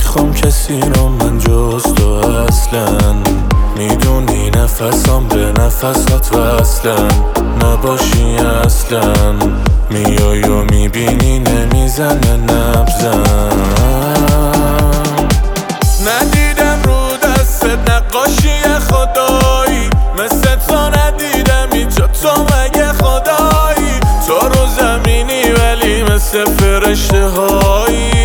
نمیخوام کسی رو من جز تو اصلا. میدونی نفسم به نفسات وصلن، نباشی اصلا. میای و میبینی نمیزنه نبزم. ندیدم رو دستت نقاشی خدایی، مثل تو ندیدم اینجا تو مگه خدایی. تو رو زمینی ولی مثل فرشته هایی.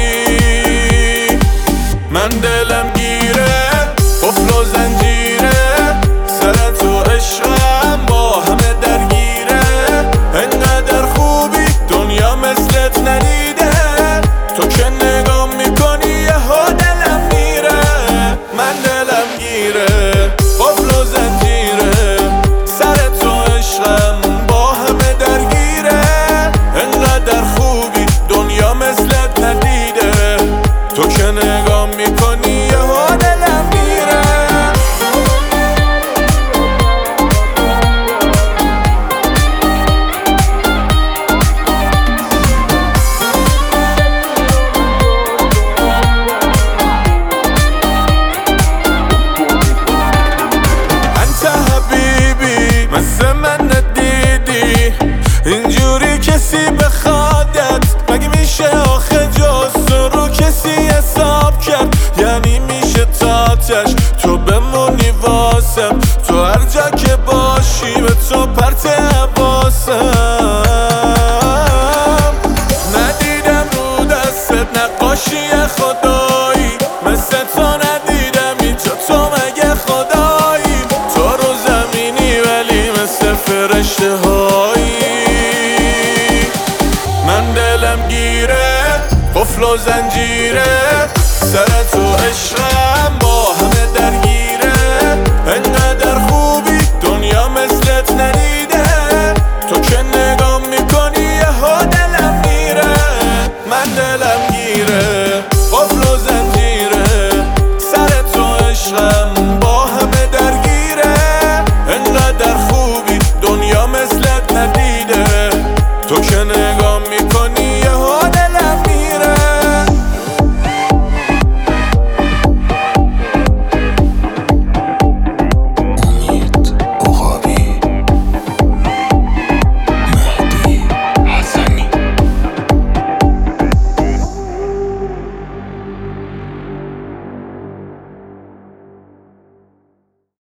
من دلم گیره قفل و زنجیره، سر تو عشقم با همه درگیره. انقدر خوبی دنیا مثلت ندیده، تو که نگاه میکنی یهو دلم میره. من دلم گیره قفل و زنجیره، سر تو عشقم با همه درگیره. انقدر خوبی دنیا مثلت ندیده، تو که نگاه میکنی یهو دلم میره. انت حبیبی مثل من ندیدی، اینجوری کسی بخوادت مگه میشه آخه جز تو رو کسی حساب کرد؟ یعنی میشه تاتش تو بمونی واسم، تو هر جا که باشی به تو پرت حواسم. ندیدم رو دستت نقاشی خدایی، مثل تو ندیدم اینجا تو مگه خدایی. تو رو زمینی ولی مثل فرشته هایی. من دلم گیره قفل و زنجیره،